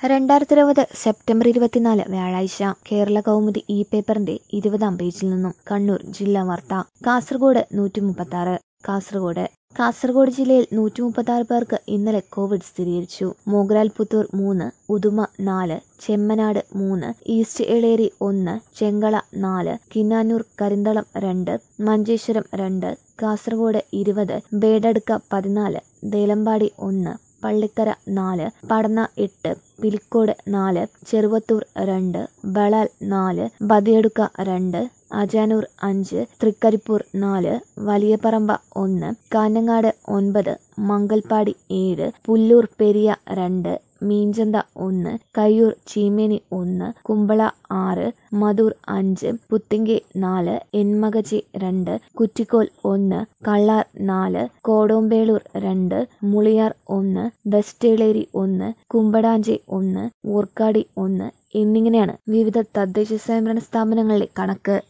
2020 September 24 വ്യാഴാഴ്ച Kerala Kaumudi E പേപ്പറിന്റെ 20-ാം പേജിൽ നിന്നും കണ്ണൂർ ജില്ലാ വാർത്ത. കാസർഗോഡ് 136. കാസർഗോഡ് ജില്ലയിൽ 136 പേർക്ക് ഇന്നലെ കോവിഡ് സ്ഥിരീകരിച്ചു. മോഗ്രാൽ പുത്തൂർ 3, ഉദുമ 4, ചെമ്മനാട് 3, ഈസ്റ്റ് എളേരി 1, ചെങ്കള 4, കിന്നാനൂർ കരിന്തളം 2, മഞ്ചേശ്വരം 2, കാസർഗോഡ് 20, ബേഡടുക്ക 14, ദേലമ്പാടി 1, പള്ളിക്കര 4, പടന്ന 8, പിലിക്കോട് 4, ചെറുവത്തൂർ 2, ബളാൽ 4, ബദിയടുക്ക 2, അജാനൂർ 5, തൃക്കരിപ്പൂർ 4, വലിയപറമ്പ 1, കാഞ്ഞങ്ങാട് 9, മംഗൽപാടി 7, പുല്ലൂർ പെരിയ 2, മീഞ്ചന്ത 1, കയ്യൂർ ചീമേനി 1, കുമ്പള 6, മധൂർ 5, പുത്തിങ്കി 4, എൻമകജി 2, കുറ്റിക്കോൽ 1, കള്ളാർ 4, കോടോമ്പേളൂർ 2, മുളിയാർ 1, വെസ്റ്റേളേരി 1, കുമ്പടാഞ്ചി 1, ഊർക്കാടി 1 എന്നിങ്ങനെയാണ് വിവിധ തദ്ദേശ സ്വയംഭരണ സ്ഥാപനങ്ങളിലെ കണക്ക്.